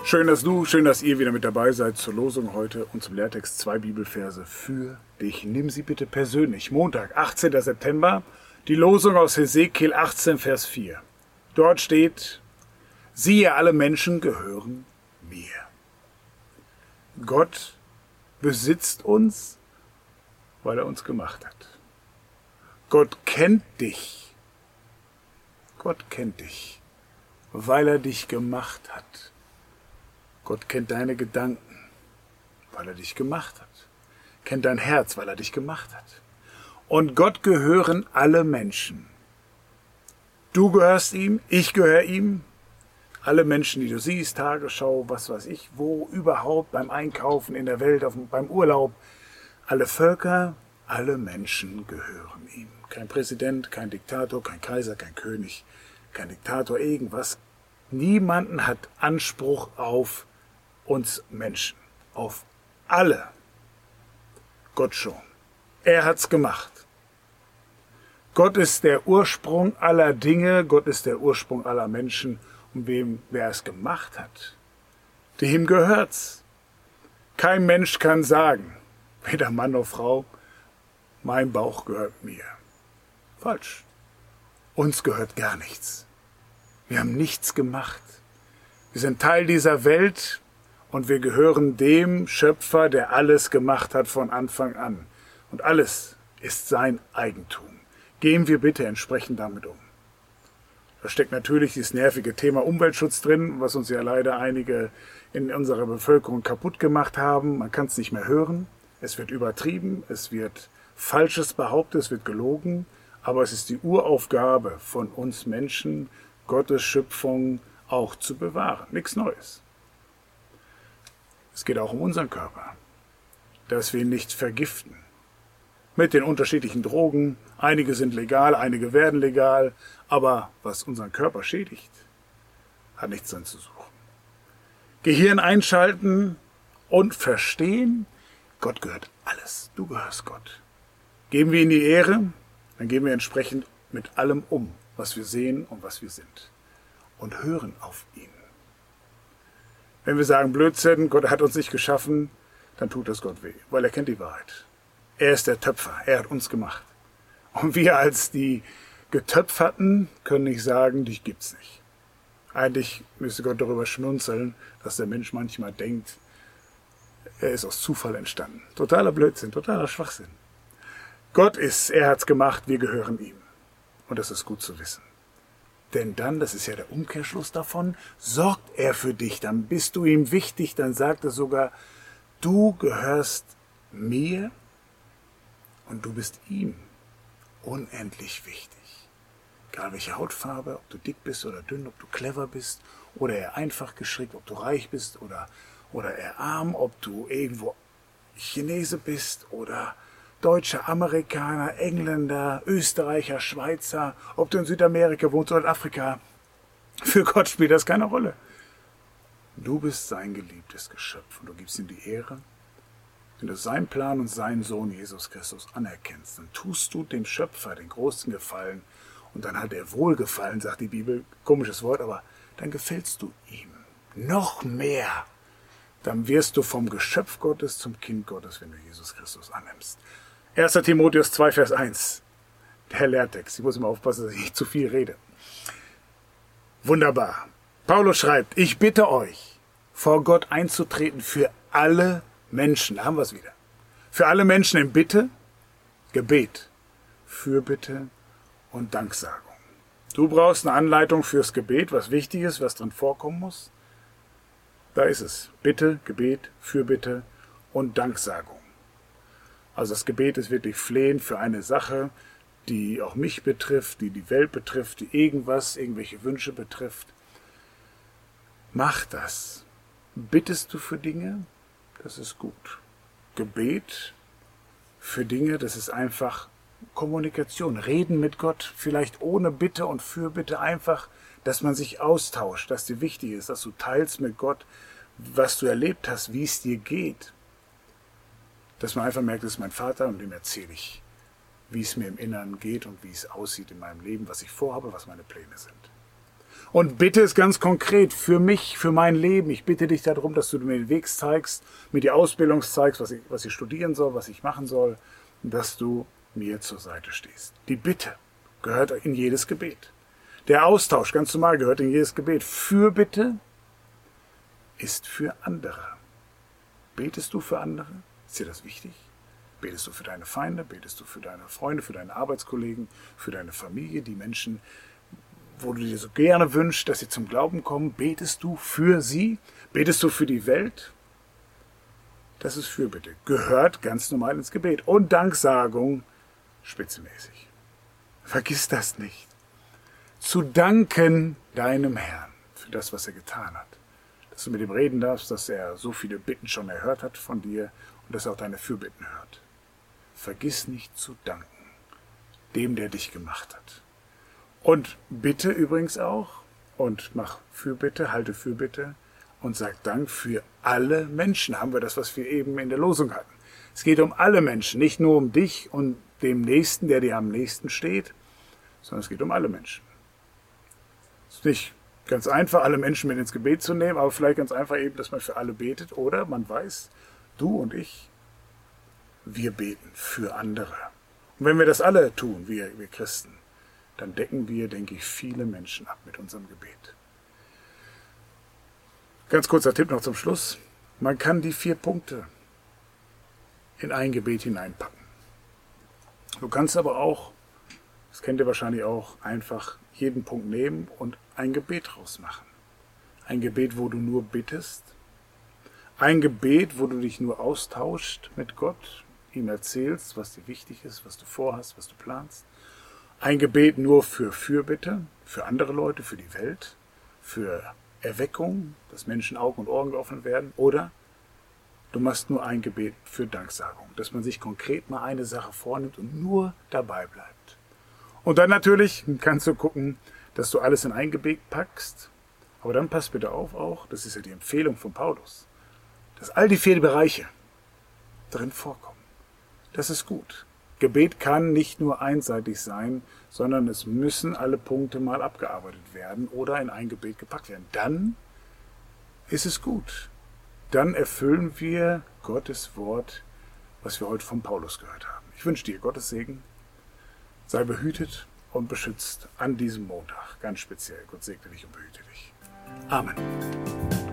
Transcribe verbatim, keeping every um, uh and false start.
Schön, dass du, schön, dass ihr wieder mit dabei seid zur Losung heute und zum Lehrtext zwei Bibelverse für dich. Nimm sie bitte persönlich. Montag, achtzehnter September, die Losung aus Hesekiel achtzehn, Vers vier. Dort steht, siehe, alle Menschen gehören mir. Gott besitzt uns, weil er uns gemacht hat. Gott kennt dich. Gott kennt dich, weil er dich gemacht hat. Gott kennt deine Gedanken, weil er dich gemacht hat. Kennt dein Herz, weil er dich gemacht hat. Und Gott gehören alle Menschen. Du gehörst ihm, ich gehöre ihm. Alle Menschen, die du siehst, Tagesschau, was weiß ich, wo überhaupt, beim Einkaufen, in der Welt, auf, beim Urlaub. Alle Völker, alle Menschen gehören ihm. Kein Präsident, kein Diktator, kein Kaiser, kein König, kein Diktator, irgendwas. Niemanden hat Anspruch auf uns Menschen, auf alle. Gott schon. Er hat's gemacht. Gott ist der Ursprung aller Dinge, Gott ist der Ursprung aller Menschen. Und wem, wer es gemacht hat, dem gehört's. Kein Mensch kann sagen, weder Mann noch Frau, mein Bauch gehört mir. Falsch. Uns gehört gar nichts. Wir haben nichts gemacht. Wir sind Teil dieser Welt und wir gehören dem Schöpfer, der alles gemacht hat von Anfang an. Und alles ist sein Eigentum. Gehen wir bitte entsprechend damit um. Da steckt natürlich dieses nervige Thema Umweltschutz drin, was uns ja leider einige in unserer Bevölkerung kaputt gemacht haben. Man kann es nicht mehr hören. Es wird übertrieben, es wird Falsches behauptet, es wird gelogen. Aber es ist die Uraufgabe von uns Menschen, Gottes Schöpfung auch zu bewahren. Nichts Neues. Es geht auch um unseren Körper, dass wir ihn nicht vergiften. Mit den unterschiedlichen Drogen. Einige sind legal, einige werden legal. Aber was unseren Körper schädigt, hat nichts drin zu suchen. Gehirn einschalten und verstehen, Gott gehört alles. Du gehörst Gott. Geben wir ihm die Ehre, dann gehen wir entsprechend mit allem um, was wir sehen und was wir sind. Und hören auf ihn. Wenn wir sagen Blödsinn, Gott hat uns nicht geschaffen, dann tut das Gott weh, weil er kennt die Wahrheit. Er ist der Töpfer, er hat uns gemacht. Und wir als die Getöpferten können nicht sagen, dich gibt's nicht. Eigentlich müsste Gott darüber schmunzeln, dass der Mensch manchmal denkt, er ist aus Zufall entstanden. Totaler Blödsinn, totaler Schwachsinn. Gott ist, er hat's gemacht, wir gehören ihm. Und das ist gut zu wissen. Denn dann, das ist ja der Umkehrschluss davon, sorgt er für dich, dann bist du ihm wichtig, dann sagt er sogar, du gehörst mir und du bist ihm unendlich wichtig. Egal welche Hautfarbe, ob du dick bist oder dünn, ob du clever bist oder eher einfach gestrickt, ob du reich bist oder, oder eher arm, ob du irgendwo Chinese bist oder Deutscher, Amerikaner, Engländer, Österreicher, Schweizer, ob du in Südamerika wohnst oder in Afrika. Für Gott spielt das keine Rolle. Du bist sein geliebtes Geschöpf und du gibst ihm die Ehre. Wenn du seinen Plan und seinen Sohn Jesus Christus anerkennst, dann tust du dem Schöpfer den großen Gefallen und dann hat er Wohlgefallen, sagt die Bibel, komisches Wort, aber dann gefällst du ihm noch mehr. Dann wirst du vom Geschöpf Gottes zum Kind Gottes, wenn du Jesus Christus annimmst. erster Timotheus zwei, Vers eins, der Lehrtext. Ich muss immer aufpassen, dass ich nicht zu viel rede. Wunderbar. Paulus schreibt, ich bitte euch, vor Gott einzutreten für alle Menschen. Da haben wir es wieder. Für alle Menschen in Bitte, Gebet, Fürbitte und Danksagung. Du brauchst eine Anleitung fürs Gebet, was wichtig ist, was drin vorkommen muss. Da ist es. Bitte, Gebet, Fürbitte und Danksagung. Also das Gebet ist wirklich Flehen für eine Sache, die auch mich betrifft, die die Welt betrifft, die irgendwas, irgendwelche Wünsche betrifft. Mach das. Bittest du für Dinge? Das ist gut. Gebet für Dinge, das ist einfach Kommunikation. Reden mit Gott, vielleicht ohne Bitte und Fürbitte, einfach, dass man sich austauscht, dass dir wichtig ist, dass du teilst mit Gott, was du erlebt hast, wie es dir geht. Dass man einfach merkt, das ist mein Vater und dem erzähle ich, wie es mir im Inneren geht und wie es aussieht in meinem Leben, was ich vorhabe, was meine Pläne sind. Und Bitte ist ganz konkret für mich, für mein Leben. Ich bitte dich darum, dass du mir den Weg zeigst, mir die Ausbildung zeigst, was ich, was ich studieren soll, was ich machen soll, und dass du mir zur Seite stehst. Die Bitte gehört in jedes Gebet. Der Austausch, ganz normal, gehört in jedes Gebet. Fürbitte ist für andere. Betest du für andere? Ist dir das wichtig? Betest du für deine Feinde? Betest du für deine Freunde, für deine Arbeitskollegen, für deine Familie, die Menschen, wo du dir so gerne wünschst, dass sie zum Glauben kommen? Betest du für sie? Betest du für die Welt? Das ist Fürbitte. Gehört ganz normal ins Gebet. Und Danksagung spitzenmäßig. Vergiss das nicht. Zu danken deinem Herrn für das, was er getan hat. Dass du mit ihm reden darfst, dass er so viele Bitten schon erhört hat von dir und dass er auch deine Fürbitten hört. Vergiss nicht zu danken, dem, der dich gemacht hat. Und bitte übrigens auch, und mach Fürbitte, halte Fürbitte und sag Dank für alle Menschen. Haben wir das, was wir eben in der Losung hatten. Es geht um alle Menschen, nicht nur um dich und dem Nächsten, der dir am nächsten steht, sondern es geht um alle Menschen. Es ist nicht ganz einfach, alle Menschen mit ins Gebet zu nehmen, aber vielleicht ganz einfach eben, dass man für alle betet. Oder man weiß, du und ich, wir beten für andere. Und wenn wir das alle tun, wir, wir Christen, dann decken wir, denke ich, viele Menschen ab mit unserem Gebet. Ganz kurzer Tipp noch zum Schluss. Man kann die vier Punkte in ein Gebet hineinpacken. Du kannst aber auch, das kennt ihr wahrscheinlich auch, einfach jeden Punkt nehmen und ein Gebet draus machen. Ein Gebet, wo du nur bittest. Ein Gebet, wo du dich nur austauscht mit Gott, ihm erzählst, was dir wichtig ist, was du vorhast, was du planst. Ein Gebet nur für Fürbitte, für andere Leute, für die Welt, für Erweckung, dass Menschen Augen und Ohren geöffnet werden. Oder du machst nur ein Gebet für Danksagung, dass man sich konkret mal eine Sache vornimmt und nur dabei bleibt. Und dann natürlich kannst du gucken, dass du alles in ein Gebet packst. Aber dann passt bitte auf auch, das ist ja die Empfehlung von Paulus, dass all die vier Bereiche drin vorkommen. Das ist gut. Gebet kann nicht nur einseitig sein, sondern es müssen alle Punkte mal abgearbeitet werden oder in ein Gebet gepackt werden. Dann ist es gut. Dann erfüllen wir Gottes Wort, was wir heute von Paulus gehört haben. Ich wünsche dir Gottes Segen. Sei behütet und beschützt an diesem Montag, ganz speziell. Gott segne dich und behüte dich. Amen.